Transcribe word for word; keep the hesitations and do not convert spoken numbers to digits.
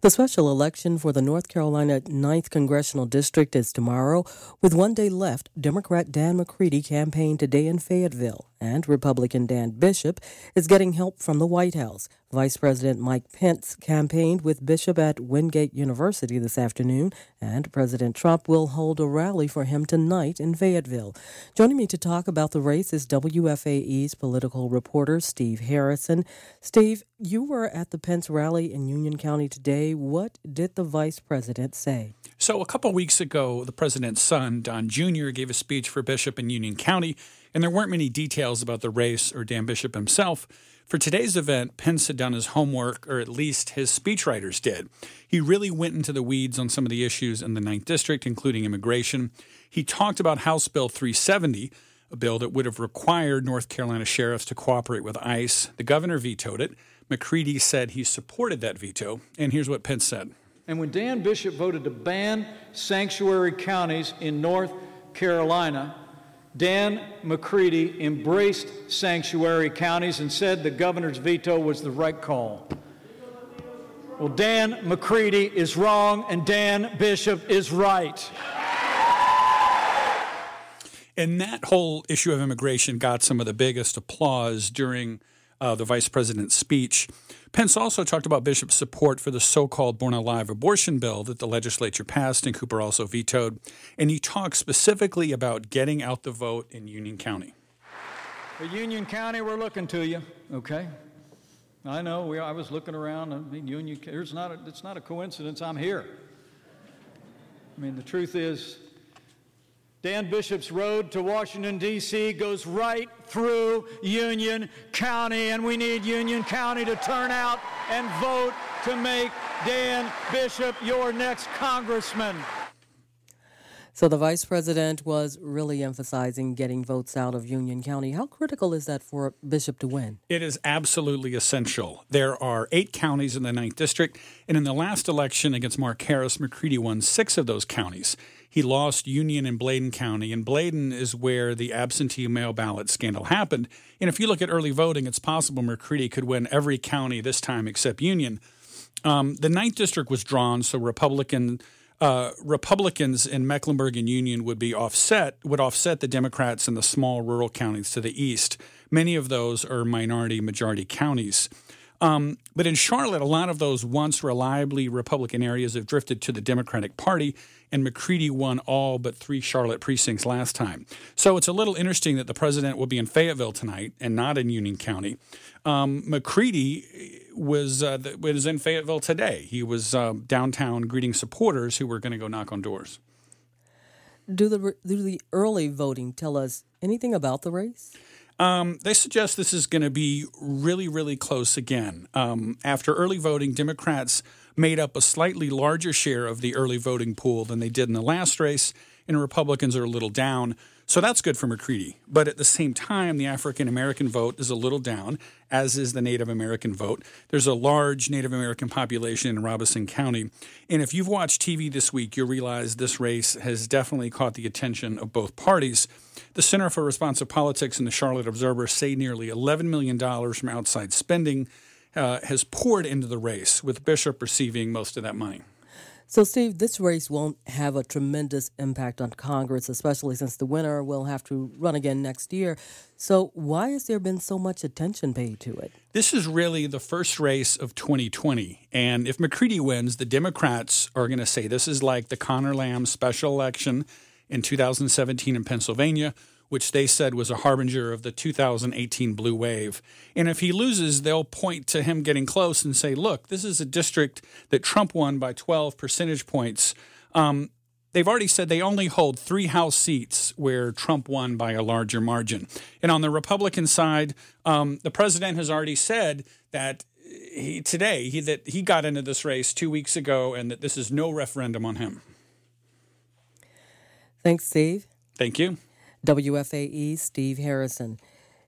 The special election for the North Carolina ninth Congressional District is tomorrow. With one day left, Democrat Dan McCready campaigned today in Fayetteville, and Republican Dan Bishop is getting help from the White House. Vice President Mike Pence campaigned with Bishop at Wingate University this afternoon, and President Trump will hold a rally for him tonight in Fayetteville. Joining me to talk about the race is W F A E's political reporter Steve Harrison. Steve, you were at the Pence rally in Union County today. What did the vice president say? So a couple weeks ago, the president's son, Don Junior, gave a speech for Bishop in Union County, and there weren't many details about the race or Dan Bishop himself. For today's event, Pence had done his homework, or at least his speechwriters did. He really went into the weeds on some of the issues in the ninth District, including immigration. He talked about House Bill three seventy, a bill that would have required North Carolina sheriffs to cooperate with ICE. The governor vetoed it. McCready said he supported that veto, and here's what Pence said. And when Dan Bishop voted to ban sanctuary counties in North Carolina, Dan McCready embraced sanctuary counties and said the governor's veto was the right call. Well, Dan McCready is wrong and Dan Bishop is right. And that whole issue of immigration got some of the biggest applause during uh, the vice president's speech. Pence also talked about Bishop's support for the so-called Born Alive abortion bill that the legislature passed and Cooper also vetoed. And he talked specifically about getting out the vote in Union County. For Union County, we're looking to you, okay? I know, we, I was looking around. I mean, Union, it's not, a, it's not a coincidence I'm here. I mean, the truth is, Dan Bishop's road to Washington, D C goes right through Union County, and we need Union County to turn out and vote to make Dan Bishop your next congressman. So the vice president was really emphasizing getting votes out of Union County. How critical is that for Bishop to win? It is absolutely essential. There are eight counties in the ninth District, and in the last election against Mark Harris, McCready won six of those counties. He lost Union and Bladen County, and Bladen is where the absentee mail ballot scandal happened. And if you look at early voting, it's possible McCready could win every county this time except Union. Um, the ninth District was drawn, so Republican uh, Republicans in Mecklenburg and Union would be offset, would offset the Democrats in the small rural counties to the east. Many of those are minority-majority counties. Um, but in Charlotte, a lot of those once reliably Republican areas have drifted to the Democratic Party, and McCready won all but three Charlotte precincts last time. So it's a little interesting that the president will be in Fayetteville tonight and not in Union County. Um, McCready was, uh, was in Fayetteville today. He was uh, downtown greeting supporters who were going to go knock on doors. Do the, do the early voting tell us anything about the race? Um, they suggest this is going to be really, really close again. Um, after early voting, Democrats made up a slightly larger share of the early voting pool than they did in the last race, and Republicans are a little down. So that's good for McCready. But at the same time, the African-American vote is a little down, as is the Native American vote. There's a large Native American population in Robeson County. And if you've watched T V this week, you'll realize this race has definitely caught the attention of both parties. The Center for Responsive Politics and the Charlotte Observer say nearly eleven million dollars from outside spending uh, has poured into the race, with Bishop receiving most of that money. So, Steve, this race won't have a tremendous impact on Congress, especially since the winner will have to run again next year. So why has there been so much attention paid to it? This is really the first race of twenty twenty. And if McCready wins, the Democrats are going to say this is like the Connor Lamb special election in two thousand seventeen in Pennsylvania, which they said was a harbinger of the two thousand eighteen blue wave. And if he loses, they'll point to him getting close and say, look, this is a district that Trump won by twelve percentage points. Um, they've already said they only hold three House seats where Trump won by a larger margin. And on the Republican side, um, the president has already said that he, today he, that he got into this race two weeks ago and that this is no referendum on him. Thanks, Steve. Thank you. W F A E Steve Harrison.